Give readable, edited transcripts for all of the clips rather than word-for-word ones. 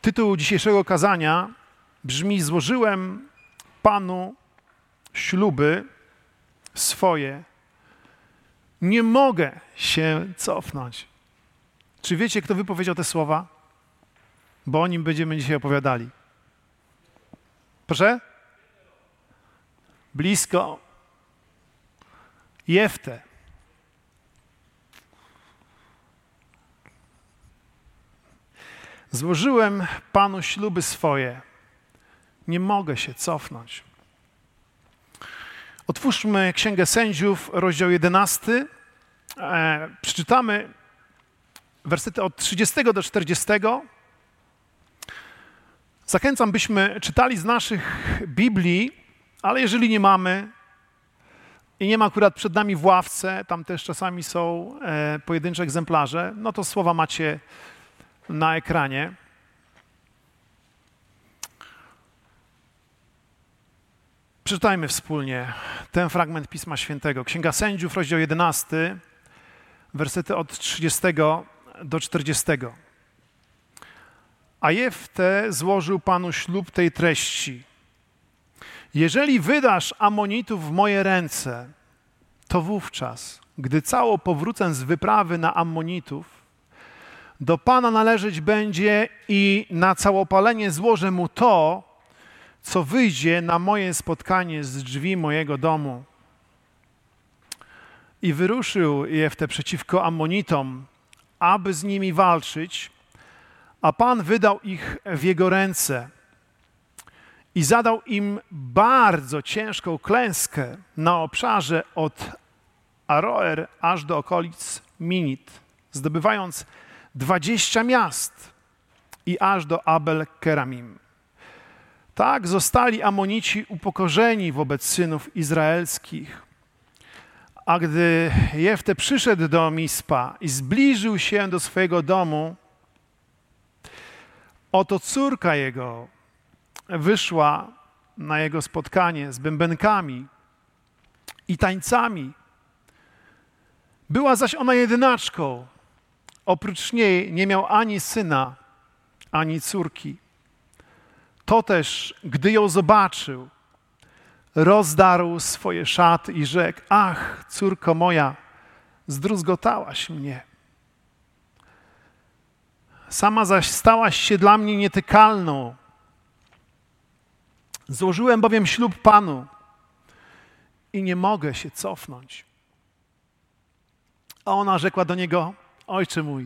Tytuł dzisiejszego kazania brzmi: Złożyłem Panu śluby swoje. Nie mogę się cofnąć. Czy wiecie, kto wypowiedział te słowa? Bo o nim będziemy dzisiaj opowiadali. Proszę? Blisko. Jeftę. Złożyłem Panu śluby swoje. Nie mogę się cofnąć. Otwórzmy Księgę Sędziów, rozdział 11. Przeczytamy wersety od 30 do 40. Zachęcam, byśmy czytali z naszych Biblii, ale jeżeli nie mamy i nie ma akurat przed nami w ławce, tam też czasami są pojedyncze egzemplarze, no to słowa macie na ekranie. Przeczytajmy wspólnie ten fragment Pisma Świętego. Księga Sędziów, rozdział 11, wersety od 30 do 40. A Jeftę złożył Panu ślub tej treści. Jeżeli wydasz Amonitów w moje ręce, to wówczas, gdy cało powrócę z wyprawy na Ammonitów, do Pana należeć będzie i na całopalenie złożę mu to, co wyjdzie na moje spotkanie z drzwi mojego domu. I wyruszył Jeftę przeciwko Ammonitom, aby z nimi walczyć, a Pan wydał ich w jego ręce i zadał im bardzo ciężką klęskę na obszarze od Aroer aż do okolic Minit, zdobywając 20 miast i aż do Abel-Keramim. Tak zostali Amonici upokorzeni wobec synów izraelskich. A gdy Jeftę przyszedł do Mispa i zbliżył się do swojego domu, oto córka jego wyszła na jego spotkanie z bębenkami i tańcami. Była zaś ona jedynaczką. Oprócz niej nie miał ani syna, ani córki. To też, gdy ją zobaczył, rozdarł swoje szaty i rzekł: ach, córko moja, zdruzgotałaś mnie. Sama zaś stałaś się dla mnie nietykalną. Złożyłem bowiem ślub Panu i nie mogę się cofnąć. A ona rzekła do niego: ojcze mój,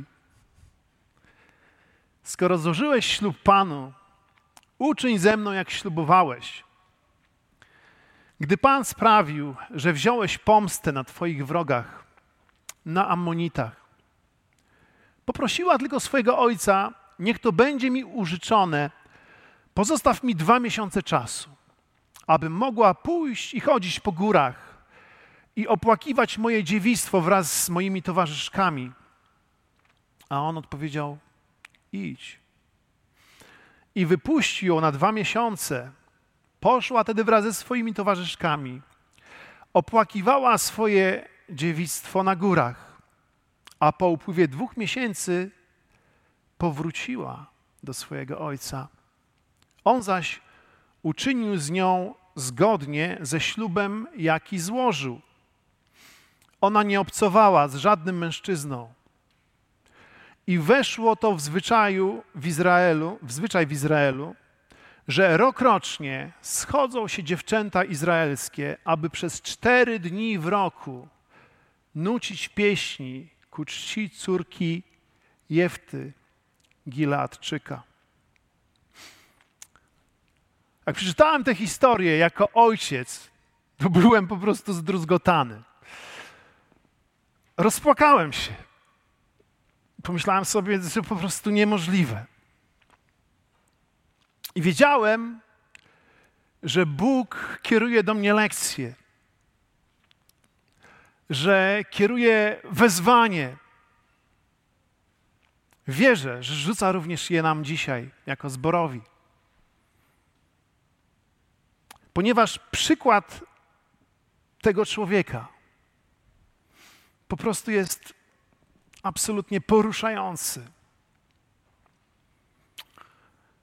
skoro złożyłeś ślub Panu, uczyń ze mną, jak ślubowałeś. Gdy Pan sprawił, że wziąłeś pomstę na twoich wrogach, na Ammonitach, poprosiła tylko swojego ojca: niech to będzie mi użyczone, pozostaw mi 2 miesiące czasu, abym mogła pójść i chodzić po górach i opłakiwać moje dziewictwo wraz z moimi towarzyszkami. A on odpowiedział: idź. I wypuścił ją na 2 miesiące. Poszła tedy wraz ze swoimi towarzyszkami. Opłakiwała swoje dziewictwo na górach, a po upływie 2 miesięcy powróciła do swojego ojca. On zaś uczynił z nią zgodnie ze ślubem, jaki złożył. Ona nie obcowała z żadnym mężczyzną. I weszło to w zwyczaj w Izraelu, że rokrocznie schodzą się dziewczęta izraelskie, aby przez 4 dni w roku nucić pieśni ku czci córki Jefty, Gileadczyka. Jak przeczytałem tę historię jako ojciec, to byłem po prostu zdruzgotany. Rozpłakałem się. Pomyślałem sobie, że to po prostu niemożliwe. I wiedziałem, że Bóg kieruje do mnie lekcje, że kieruje wezwanie. Wierzę, że rzuca również je nam dzisiaj jako zborowi. Ponieważ przykład tego człowieka po prostu jest absolutnie poruszający.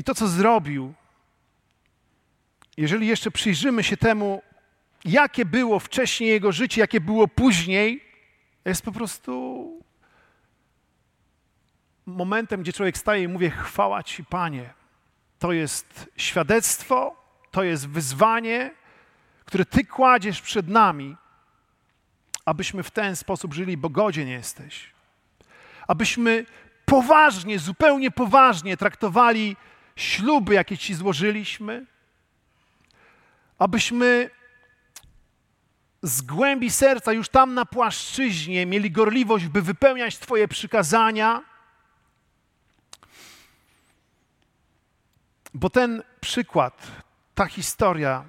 to, co zrobił, jeżeli jeszcze przyjrzymy się temu, jakie było wcześniej jego życie, jakie było później, jest po prostu momentem, gdzie człowiek staje i mówi: chwała Ci, Panie. To jest świadectwo, to jest wyzwanie, które Ty kładziesz przed nami, abyśmy w ten sposób żyli, bo godzien jesteś. Abyśmy poważnie, zupełnie poważnie traktowali śluby, jakie Ci złożyliśmy. Abyśmy z głębi serca, już tam na płaszczyźnie, mieli gorliwość, by wypełniać Twoje przykazania. Bo ten przykład, ta historia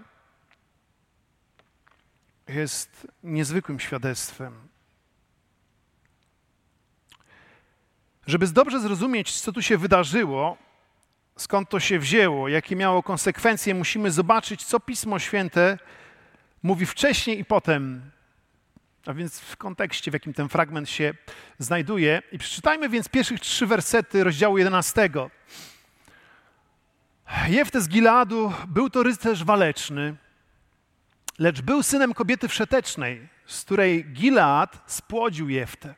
jest niezwykłym świadectwem. Żeby dobrze zrozumieć, co tu się wydarzyło, skąd to się wzięło, jakie miało konsekwencje, musimy zobaczyć, co Pismo Święte mówi wcześniej i potem, a więc w kontekście, w jakim ten fragment się znajduje. I przeczytajmy więc pierwszych 3 wersety rozdziału 11. Jefte z Gileadu był to rycerz waleczny, lecz był synem kobiety wszetecznej, z której Gilead spłodził Jeftę.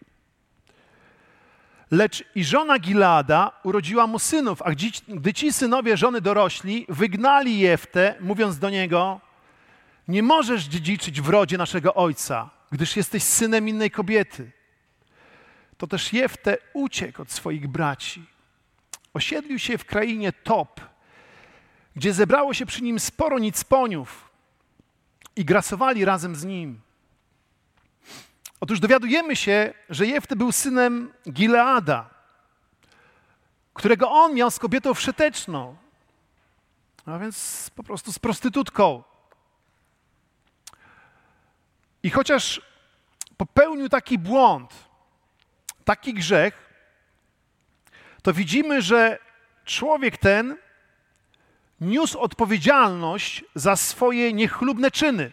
Lecz i żona Gileada urodziła mu synów, a gdy ci synowie żony dorośli, wygnali Jeftę, mówiąc do niego: nie możesz dziedziczyć w rodzie naszego ojca, gdyż jesteś synem innej kobiety. To też Jeftę uciekł od swoich braci. Osiedlił się w krainie Top, gdzie zebrało się przy nim sporo nicponiów i grasowali razem z nim. Otóż dowiadujemy się, że Jefte był synem Gileada, którego on miał z kobietą wszeteczną, a więc po prostu z prostytutką. I chociaż popełnił taki błąd, taki grzech, to widzimy, że człowiek ten niósł odpowiedzialność za swoje niechlubne czyny.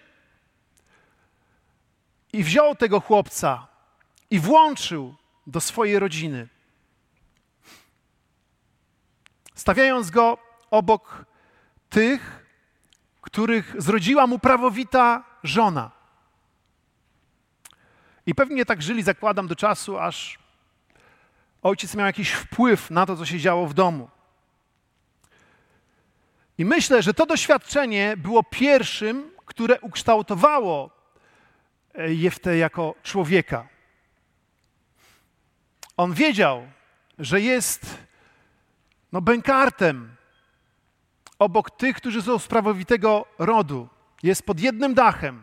I wziął tego chłopca i włączył do swojej rodziny, stawiając go obok tych, których zrodziła mu prawowita żona. I pewnie tak żyli, zakładam, do czasu, aż ojciec miał jakiś wpływ na to, co się działo w domu. I myślę, że to doświadczenie było pierwszym, które ukształtowało Jeftę jako człowieka. On wiedział, że jest bękartem obok tych, którzy są z prawowitego rodu. Jest pod jednym dachem.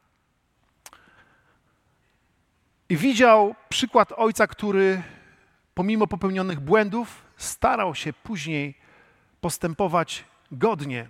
I widział przykład ojca, który pomimo popełnionych błędów starał się później postępować godnie.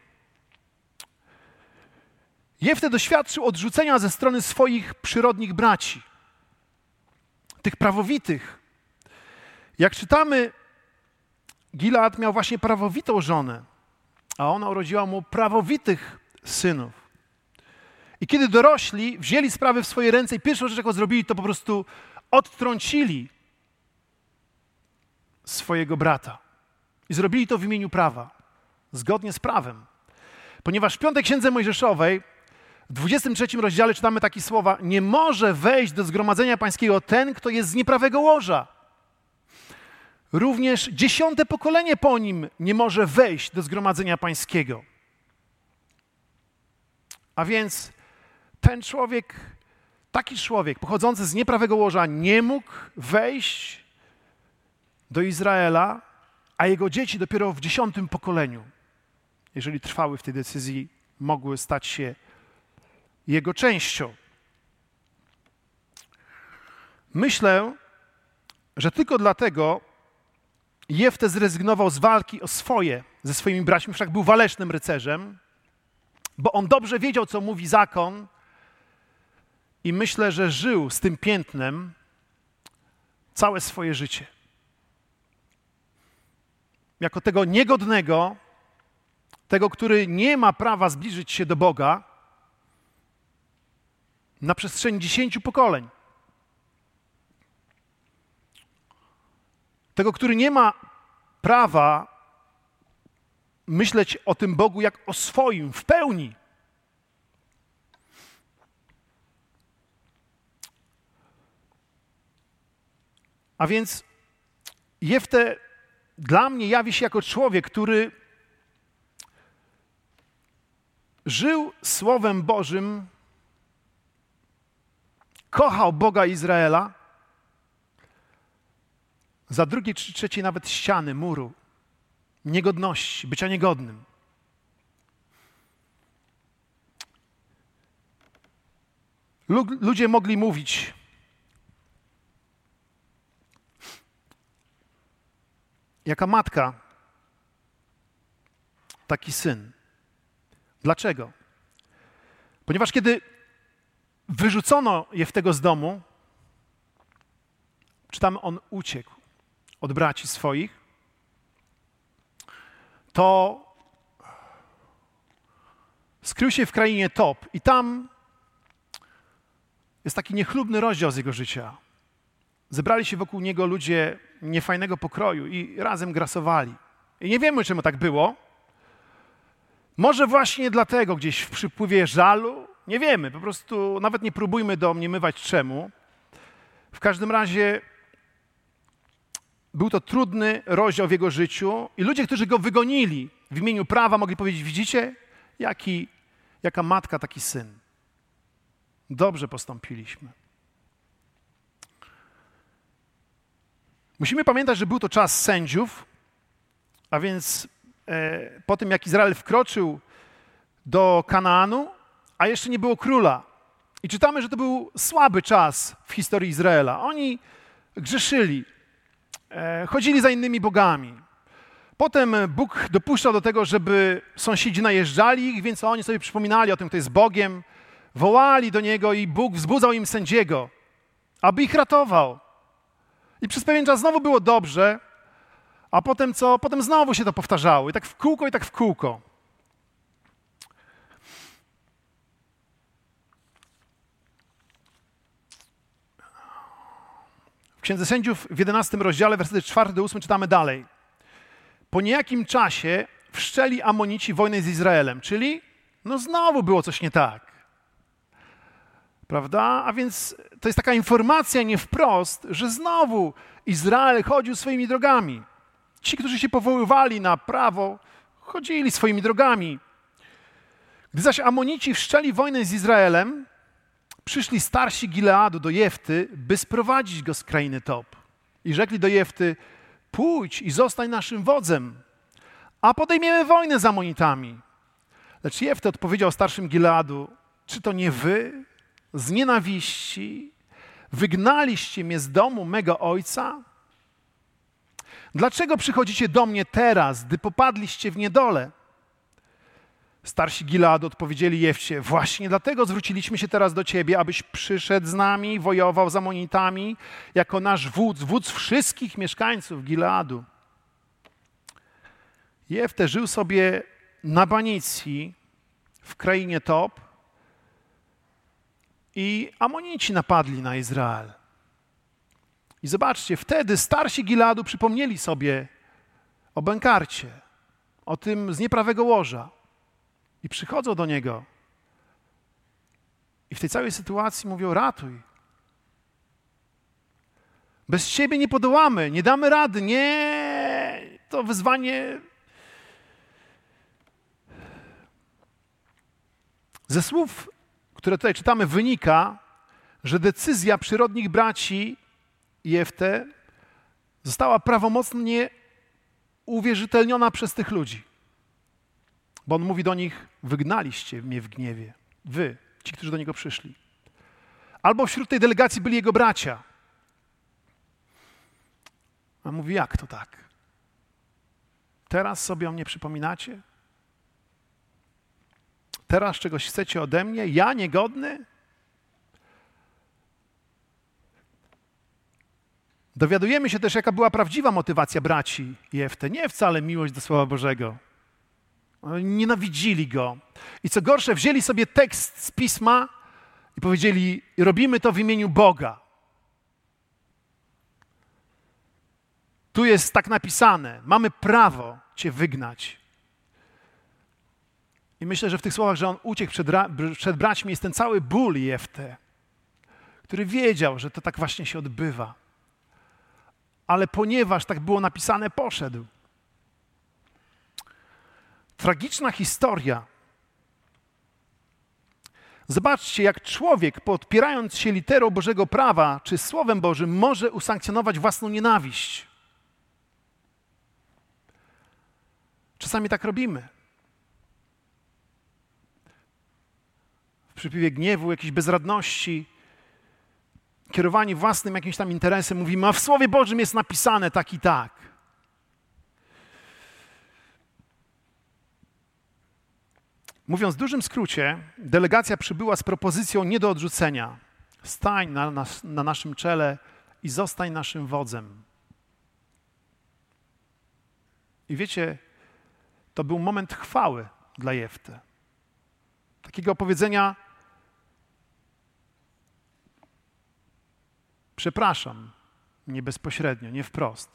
Jefte doświadczył odrzucenia ze strony swoich przyrodnich braci, tych prawowitych. Jak czytamy, Gilead miał właśnie prawowitą żonę, a ona urodziła mu prawowitych synów. I kiedy dorośli, wzięli sprawy w swoje ręce i pierwszą rzecz, jaką zrobili, to po prostu odtrącili swojego brata. I zrobili to w imieniu prawa, zgodnie z prawem. Ponieważ w 5 Księdze Mojżeszowej, w 23 rozdziale czytamy takie słowa: nie może wejść do zgromadzenia pańskiego ten, kto jest z nieprawego łoża. Również 10. pokolenie po nim nie może wejść do zgromadzenia pańskiego. A więc ten człowiek, taki człowiek pochodzący z nieprawego łoża nie mógł wejść do Izraela, a jego dzieci dopiero w 10. pokoleniu, jeżeli trwały w tej decyzji, mogły stać się jego częścią. Myślę, że tylko dlatego Jefte zrezygnował z walki o swoje ze swoimi braćmi, wszak był walecznym rycerzem, bo on dobrze wiedział, co mówi zakon, i myślę, że żył z tym piętnem całe swoje życie. Jako tego niegodnego, tego, który nie ma prawa zbliżyć się do Boga na przestrzeni 10 pokoleń. Tego, który nie ma prawa myśleć o tym Bogu jak o swoim w pełni. A więc Jeftę dla mnie jawi się jako człowiek, który żył Słowem Bożym, kochał Boga Izraela, za drugiej czy trzeciej nawet ściany, muru, niegodności, bycia niegodnym. Ludzie mogli mówić, jaka matka, taki syn. Dlaczego? Ponieważ kiedy wyrzucono Jeftego z domu, czytamy, on uciekł od braci swoich, to skrył się w krainie Tob i tam jest taki niechlubny rozdział z jego życia. Zebrali się wokół niego ludzie niefajnego pokroju i razem grasowali. I nie wiemy, czemu tak było. Może właśnie dlatego gdzieś w przypływie żalu? Nie wiemy, po prostu nawet nie próbujmy domniemywać czemu. W każdym razie był to trudny rozdział w jego życiu i ludzie, którzy go wygonili w imieniu prawa, mogli powiedzieć, widzicie, jaka matka, taki syn. Dobrze postąpiliśmy. Musimy pamiętać, że był to czas sędziów, a więc po tym, jak Izrael wkroczył do Kanaanu, a jeszcze nie było króla. I czytamy, że to był słaby czas w historii Izraela. Oni grzeszyli, chodzili za innymi bogami. Potem Bóg dopuszczał do tego, żeby sąsiedzi najeżdżali ich, więc oni sobie przypominali o tym, kto jest Bogiem, wołali do Niego i Bóg wzbudzał im sędziego, aby ich ratował. I przez pewien czas znowu było dobrze, a potem co? Potem znowu się to powtarzało. I tak w kółko, i tak w kółko. W Księdze Sędziów w 11 rozdziale, wersety 4-8 czytamy dalej. Po niejakim czasie wszczęli Amonici wojnę z Izraelem, czyli znowu było coś nie tak. Prawda? A więc to jest taka informacja nie wprost, że znowu Izrael chodził swoimi drogami. Ci, którzy się powoływali na prawo, chodzili swoimi drogami. Gdy zaś Amonici wszczęli wojnę z Izraelem, przyszli starsi Gileadu do Jefty, by sprowadzić go z krainy Tob. I rzekli do Jefty, pójdź i zostań naszym wodzem, a podejmiemy wojnę z Amonitami. Lecz Jefty odpowiedział starszym Gileadu, czy to nie wy z nienawiści wygnaliście mnie z domu mego ojca? Dlaczego przychodzicie do mnie teraz, gdy popadliście w niedolę? Starsi Gileadu odpowiedzieli Jefcie, właśnie dlatego zwróciliśmy się teraz do ciebie, abyś przyszedł z nami, wojował z Amonitami, jako nasz wódz wszystkich mieszkańców Gileadu. Jefte żył sobie na Banicji w krainie Tob i Amonici napadli na Izrael. I zobaczcie, wtedy starsi Gileadu przypomnieli sobie o bękarcie, o tym z nieprawego łoża i przychodzą do niego. I w tej całej sytuacji mówią, ratuj. Bez ciebie nie podołamy, nie damy rady, nie, to wyzwanie. Ze słów, które tutaj czytamy, wynika, że decyzja przyrodnich braci Jefte została prawomocnie uwierzytelniona przez tych ludzi. Bo on mówi do nich, wygnaliście mnie w gniewie. Wy, ci, którzy do niego przyszli. Albo wśród tej delegacji byli jego bracia. A mówi, jak to tak? Teraz sobie o mnie przypominacie? Teraz czegoś chcecie ode mnie? Ja niegodny? Dowiadujemy się też, jaka była prawdziwa motywacja braci Jefte. Nie wcale miłość do Słowa Bożego. Nienawidzili go. I co gorsze, wzięli sobie tekst z Pisma i powiedzieli, robimy to w imieniu Boga. Tu jest tak napisane, mamy prawo cię wygnać. I myślę, że w tych słowach, że on uciekł przed braćmi, jest ten cały ból Jefty, który wiedział, że to tak właśnie się odbywa. Ale ponieważ tak było napisane, poszedł. Tragiczna historia. Zobaczcie, jak człowiek, podpierając się literą Bożego prawa czy Słowem Bożym, może usankcjonować własną nienawiść. Czasami tak robimy. W przypływie gniewu, jakiejś bezradności, kierowani własnym jakimś tam interesem, mówimy, a w Słowie Bożym jest napisane tak i tak. Mówiąc w dużym skrócie, delegacja przybyła z propozycją nie do odrzucenia. Stań na naszym czele i zostań naszym wodzem. I wiecie, to był moment chwały dla Jefty. Takiego powiedzenia, przepraszam, nie bezpośrednio, nie wprost.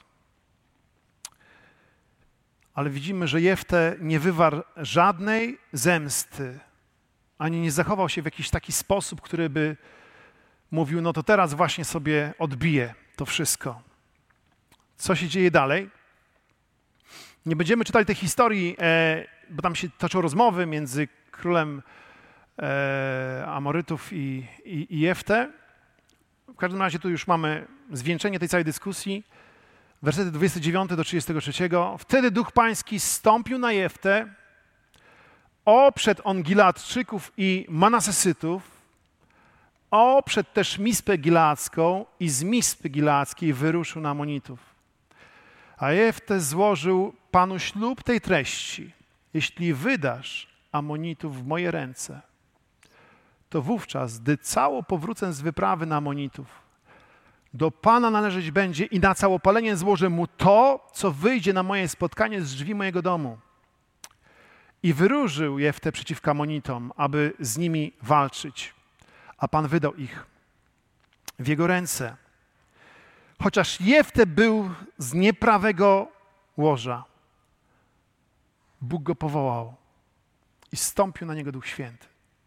Ale widzimy, że Jeftę nie wywarł żadnej zemsty, ani nie zachował się w jakiś taki sposób, który by mówił, no to teraz właśnie sobie odbiję to wszystko. Co się dzieje dalej? Nie będziemy czytali tej historii, bo tam się toczą rozmowy między królem Amorytów i Jeftę. W każdym razie tu już mamy zwieńczenie tej całej dyskusji. Wersety 29 do 33. Wtedy Duch Pański zstąpił na Jeftę, oprzedł on Gileadczyków i Manasesytów, oprzedł też Mispę Gileadzką i z Mispy Gileadzkiej wyruszył na Amonitów. A Jeftę złożył Panu ślub tej treści. Jeśli wydasz Amonitów w moje ręce, to wówczas, gdy cało powrócę z wyprawy na Amonitów, do Pana należeć będzie i na całopalenie złożę mu to, co wyjdzie na moje spotkanie z drzwi mojego domu. I wyruszył Jeftę przeciwko Amonitom, aby z nimi walczyć. A Pan wydał ich w jego ręce. Chociaż Jeftę był z nieprawego łoża, Bóg go powołał i zstąpił na niego Duch Święty.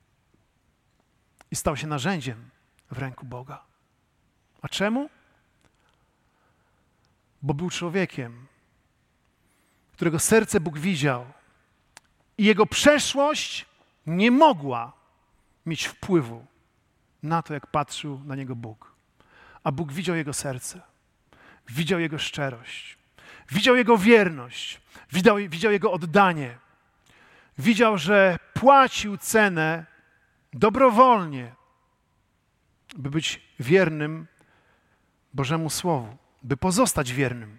I stał się narzędziem w ręku Boga. A czemu? Bo był człowiekiem, którego serce Bóg widział i jego przeszłość nie mogła mieć wpływu na to, jak patrzył na niego Bóg. A Bóg widział jego serce, widział jego szczerość, widział jego wierność, widział jego oddanie. Widział, że płacił cenę dobrowolnie, by być wiernym Bożemu Słowu, by pozostać wiernym.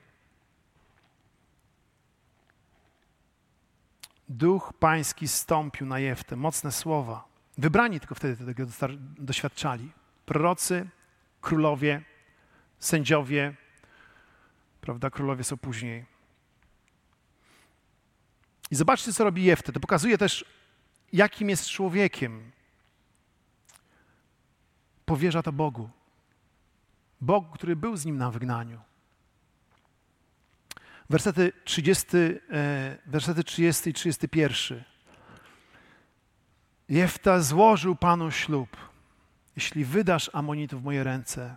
Duch Pański zstąpił na Jeftę. Mocne słowa. Wybrani tylko wtedy tego doświadczali. Prorocy, królowie, sędziowie, prawda, królowie są później. I zobaczcie, co robi Jeftę. To pokazuje też, jakim jest człowiekiem. Powierza to Bogu. Bogu, który był z nim na wygnaniu. Wersety 30 i 31. Jefta złożył Panu ślub. Jeśli wydasz Amonitów w moje ręce,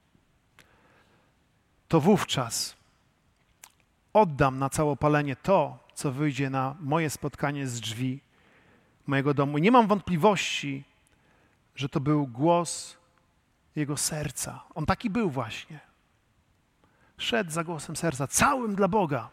to wówczas oddam na całopalenie to, co wyjdzie na moje spotkanie z drzwi mojego domu. I nie mam wątpliwości, że to był głos jego serca. On taki był właśnie. Szedł za głosem serca, całym dla Boga.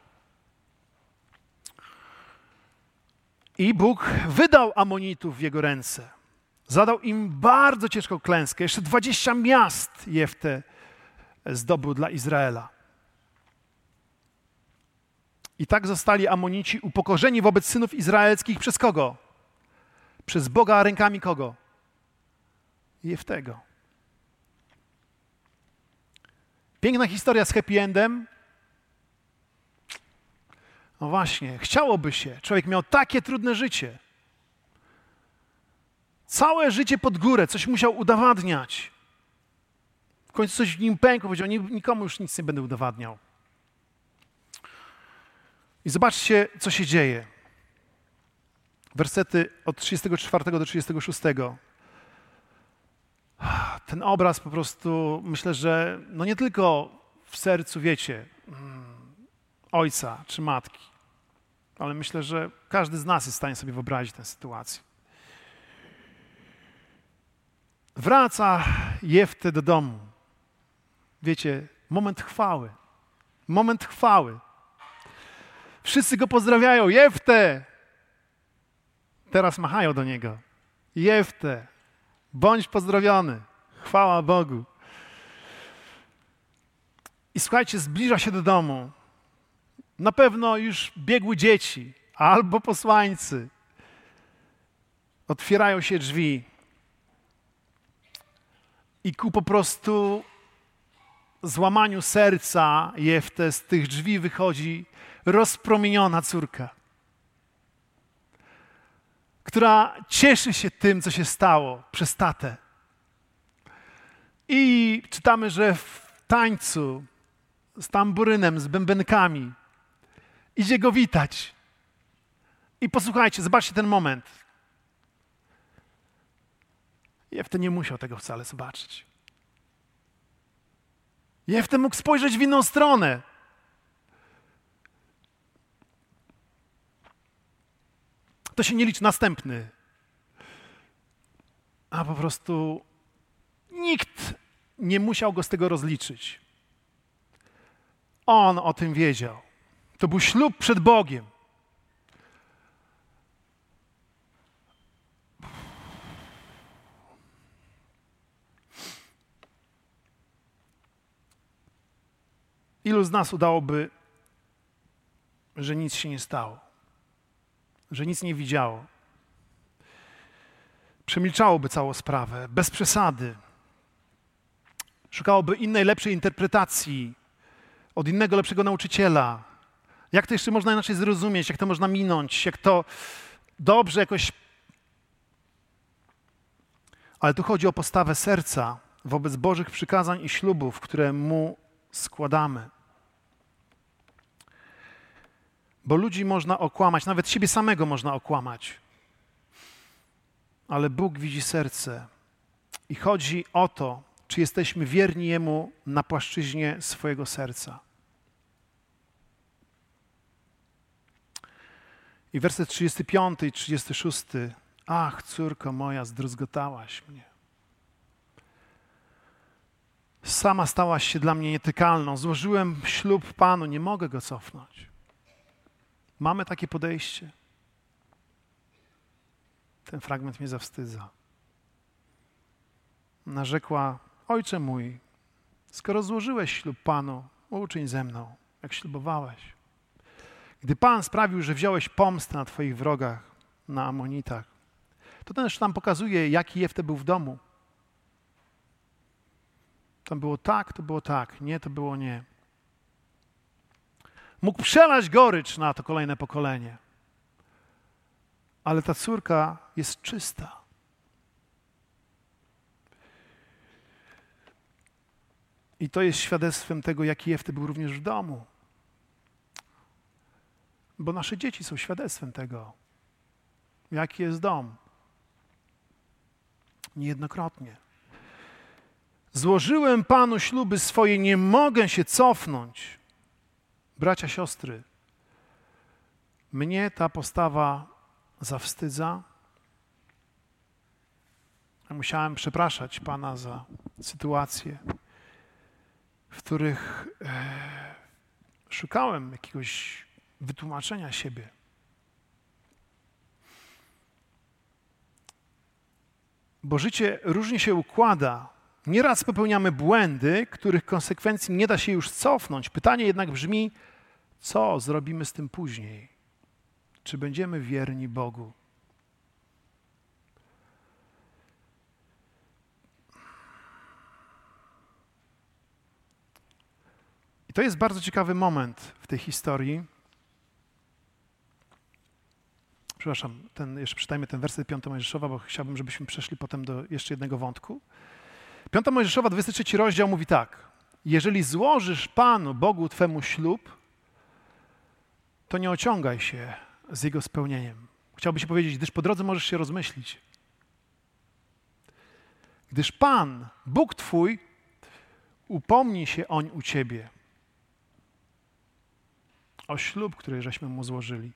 I Bóg wydał Amonitów w jego ręce. Zadał im bardzo ciężką klęskę. Jeszcze 20 miast Jeftę zdobył dla Izraela. I tak zostali Amonici upokorzeni wobec synów izraelskich przez kogo? Przez Boga rękami kogo? Jeftego. Piękna historia z happy endem. No właśnie, chciałoby się. Człowiek miał takie trudne życie. Całe życie pod górę, coś musiał udowadniać. W końcu coś w nim pękło, powiedział, nikomu już nic nie będę udowadniał. I zobaczcie, co się dzieje. Wersety od 34 do 36. Ten obraz po prostu, myślę, że no nie tylko w sercu, wiecie, ojca czy matki, ale myślę, że każdy z nas jest w stanie sobie wyobrazić tę sytuację. Wraca Jeftę do domu. Wiecie, moment chwały. Moment chwały. Wszyscy go pozdrawiają. Jeftę! Teraz machają do niego. Jeftę, bądź pozdrowiony. Chwała Bogu. I słuchajcie, zbliża się do domu. Na pewno już biegły dzieci albo posłańcy. Otwierają się drzwi. I ku po prostu złamaniu serca Jefte z tych drzwi wychodzi rozpromieniona córka, która cieszy się tym, co się stało przez tatę. I czytamy, że w tańcu z tamburynem, z bębenkami idzie go witać. I posłuchajcie, zobaczcie ten moment. Jefte nie musiał tego wcale zobaczyć. Jefte mógł spojrzeć w inną stronę. To się nie liczy następny. A po prostu nikt nie musiał go z tego rozliczyć. On o tym wiedział. To był ślub przed Bogiem. Ilu z nas udałoby, że nic się nie stało, że nic nie widziało? Przemilczałoby całą sprawę, bez przesady. Szukałoby innej, lepszej interpretacji, od innego, lepszego nauczyciela. Jak to jeszcze można inaczej zrozumieć, jak to można minąć, jak to dobrze jakoś... Ale tu chodzi o postawę serca wobec Bożych przykazań i ślubów, które Mu składamy. Bo ludzi można okłamać, nawet siebie samego można okłamać. Ale Bóg widzi serce i chodzi o to, czy jesteśmy wierni Jemu na płaszczyźnie swojego serca. I werset 35 i 36. Ach, córko moja, zdruzgotałaś mnie. Sama stałaś się dla mnie nietykalną. Złożyłem ślub Panu, nie mogę go cofnąć. Mamy takie podejście. Ten fragment mnie zawstydza. Narzekła, ojcze mój, skoro złożyłeś ślub Panu, uczyń ze mną, jak ślubowałeś. Gdy Pan sprawił, że wziąłeś pomstę na twoich wrogach, na Amonitach, to też tam pokazuje, jaki Jefte był w domu. Tam było tak, to było tak, nie, to było nie. Mógł przelać gorycz na to kolejne pokolenie. Ale ta córka jest czysta. I to jest świadectwem tego, jaki Jefte był również w domu. Bo nasze dzieci są świadectwem tego, jaki jest dom. Niejednokrotnie. Złożyłem Panu śluby swoje, nie mogę się cofnąć. Bracia, siostry, mnie ta postawa zawstydza. Ja musiałem przepraszać Pana za sytuacje, w których szukałem jakiegoś wytłumaczenia siebie. Bo życie różnie się układa. Nieraz popełniamy błędy, których konsekwencji nie da się już cofnąć. Pytanie jednak brzmi, co zrobimy z tym później? Czy będziemy wierni Bogu? I to jest bardzo ciekawy moment w tej historii. Przepraszam, jeszcze przeczytajmy ten werset 5 Mojżeszowa, bo chciałbym, żebyśmy przeszli potem do jeszcze jednego wątku. 5 Mojżeszowa, 23 rozdział mówi tak. Jeżeli złożysz Panu, Bogu Twemu ślub, to nie ociągaj się z jego spełnieniem. Chciałby się powiedzieć, gdyż po drodze możesz się rozmyślić. Gdyż Pan, Bóg Twój, upomni się oń u ciebie. O ślub, który żeśmy mu złożyli.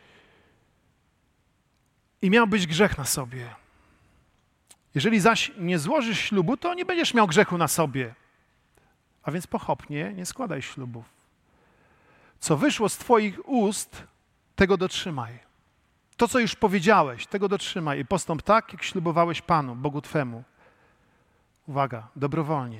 I miał być grzech na sobie. Jeżeli zaś nie złożysz ślubu, to nie będziesz miał grzechu na sobie. A więc pochopnie nie składaj ślubów. Co wyszło z twoich ust, tego dotrzymaj. To, co już powiedziałeś, tego dotrzymaj i postąp tak, jak ślubowałeś Panu, Bogu Twemu. Uwaga, dobrowolnie.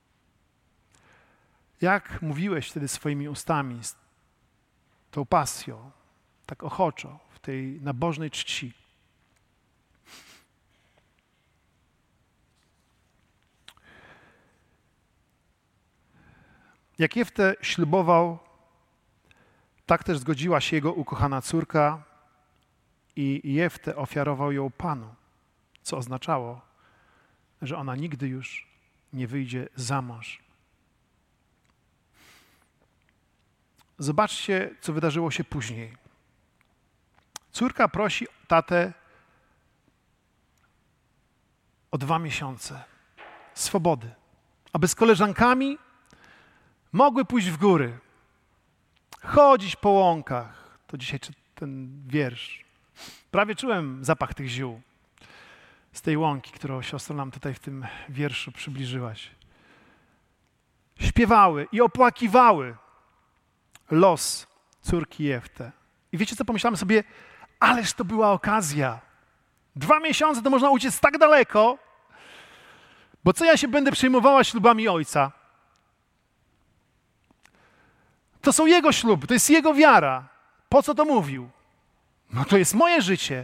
Jak mówiłeś wtedy swoimi ustami, z tą pasją, tak ochoczo, w tej nabożnej czci. Jak Jeftę ślubował, tak też zgodziła się jego ukochana córka i Jeftę ofiarował ją Panu, co oznaczało, że ona nigdy już nie wyjdzie za mąż. Zobaczcie, co wydarzyło się później. Córka prosi tatę o 2 miesiące swobody, aby z koleżankami mogły pójść w góry, chodzić po łąkach. To dzisiaj ten wiersz. Prawie czułem zapach tych ziół z tej łąki, którą siostro nam tutaj w tym wierszu przybliżyłaś. Śpiewały i opłakiwały los córki Jeftę. I wiecie, co pomyślałem sobie? Ależ to była okazja. 2 miesiące to można uciec tak daleko, bo co ja się będę przejmowała ślubami ojca? To są jego śluby, to jest jego wiara. Po co to mówił? No to jest moje życie.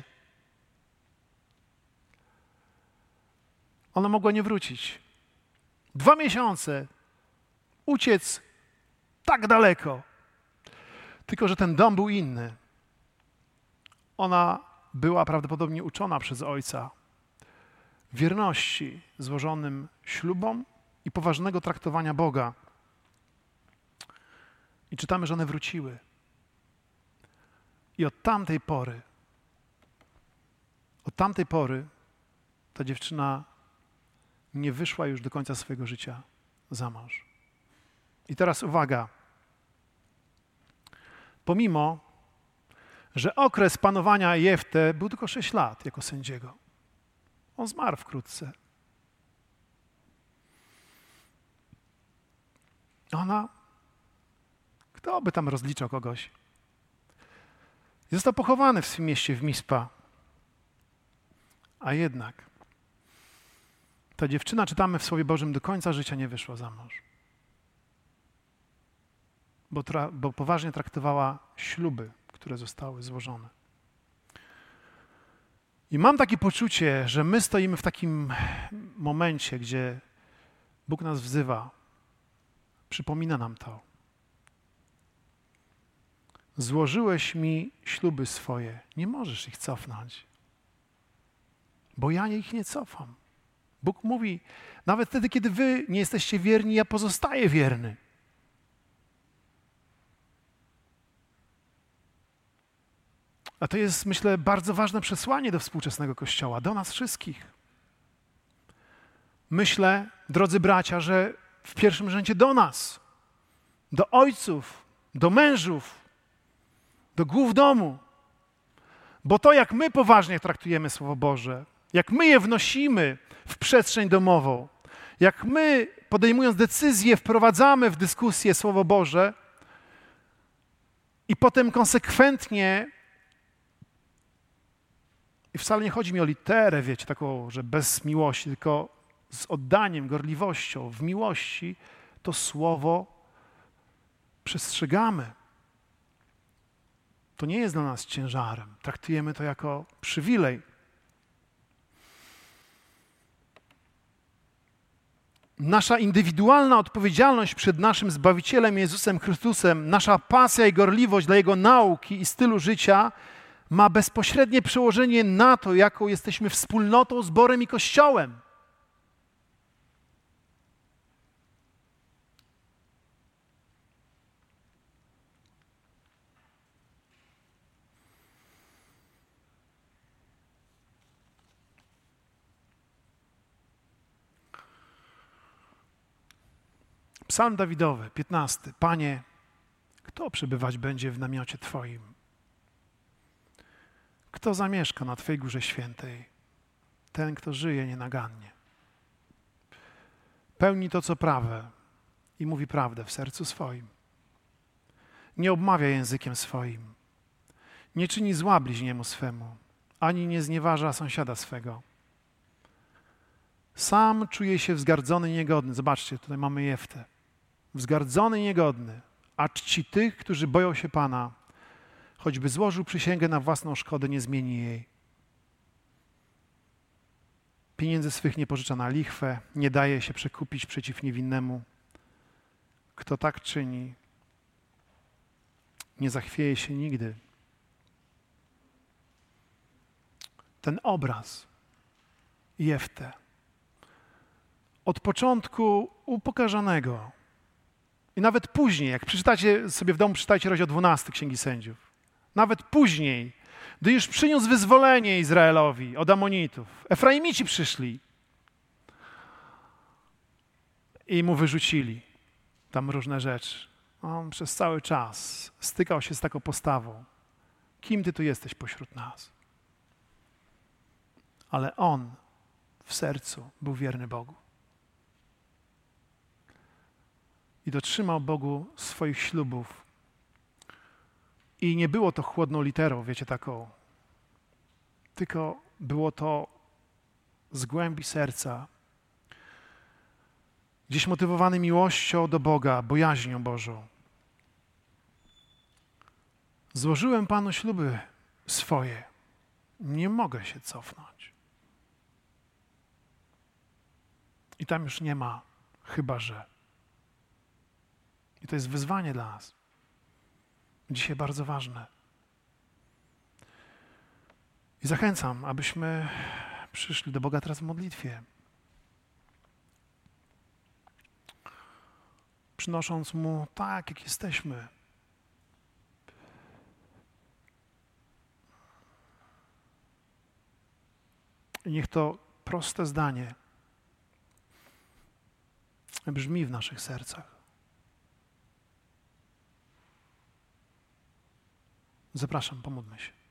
Ona mogła nie wrócić. 2 miesiące uciec tak daleko. Tylko że ten dom był inny. Ona była prawdopodobnie uczona przez ojca wierności złożonym ślubom i poważnego traktowania Boga. I czytamy, że one wróciły. I od tamtej pory ta dziewczyna nie wyszła już do końca swojego życia za mąż. I teraz uwaga. Pomimo, że okres panowania Jefty był tylko 6 lat jako sędziego. On zmarł wkrótce. Ona, kto by tam rozliczał kogoś? Został pochowany w swym mieście w Mispa. A jednak ta dziewczyna, czytamy w Słowie Bożym, do końca życia nie wyszła za mąż. Bo poważnie traktowała śluby, które zostały złożone. I mam takie poczucie, że my stoimy w takim momencie, gdzie Bóg nas wzywa, przypomina nam to. Złożyłeś mi śluby swoje, nie możesz ich cofnąć, bo ja ich nie cofam. Bóg mówi, nawet wtedy, kiedy wy nie jesteście wierni, ja pozostaję wierny. A to jest, myślę, bardzo ważne przesłanie do współczesnego Kościoła, do nas wszystkich. Myślę, drodzy bracia, że w pierwszym rzędzie do nas, do ojców, do mężów, do głów domu. Bo to, jak my poważnie traktujemy Słowo Boże, jak my je wnosimy w przestrzeń domową, jak my, podejmując decyzje, wprowadzamy w dyskusję Słowo Boże i potem konsekwentnie, i wcale nie chodzi mi o literę, wiecie, taką, że bez miłości, tylko z oddaniem, gorliwością, w miłości, to Słowo przestrzegamy. To nie jest dla nas ciężarem. Traktujemy to jako przywilej. Nasza indywidualna odpowiedzialność przed naszym Zbawicielem Jezusem Chrystusem, nasza pasja i gorliwość dla Jego nauki i stylu życia ma bezpośrednie przełożenie na to, jaką jesteśmy wspólnotą, zborem i Kościołem. Psalm Dawidowy, 15. Panie, kto przebywać będzie w namiocie Twoim? Kto zamieszka na Twej górze świętej? Ten, kto żyje nienagannie. Pełni to, co prawe i mówi prawdę w sercu swoim. Nie obmawia językiem swoim. Nie czyni zła bliźniemu swemu, ani nie znieważa sąsiada swego. Sam czuje się wzgardzony i niegodny. Zobaczcie, tutaj mamy Jeftę. Wzgardzony i niegodny, a czci tych, którzy boją się Pana. Choćby złożył przysięgę na własną szkodę, nie zmieni jej. Pieniędzy swych nie pożycza na lichwę, nie daje się przekupić przeciw niewinnemu. Kto tak czyni, nie zachwieje się nigdy. Ten obraz Jeftę od początku upokarzanego i nawet później, jak przeczytacie sobie w domu, przeczytajcie rozdział 12 Księgi Sędziów, nawet później, gdy już przyniósł wyzwolenie Izraelowi od Amonitów, Efraimici przyszli i mu wyrzucili tam różne rzeczy. On przez cały czas stykał się z taką postawą. Kim ty tu jesteś pośród nas? Ale on w sercu był wierny Bogu. I dotrzymał Bogu swoich ślubów. I nie było to chłodną literą, wiecie, taką, tylko było to z głębi serca, gdzieś motywowany miłością do Boga, bojaźnią Bożą. Złożyłem Panu śluby swoje. Nie mogę się cofnąć. I tam już nie ma, chyba że. I to jest wyzwanie dla nas. Dzisiaj bardzo ważne. I zachęcam, abyśmy przyszli do Boga teraz w modlitwie. Przynosząc Mu tak, jak jesteśmy. I niech to proste zdanie brzmi w naszych sercach. Zapraszam, pomódlmy się.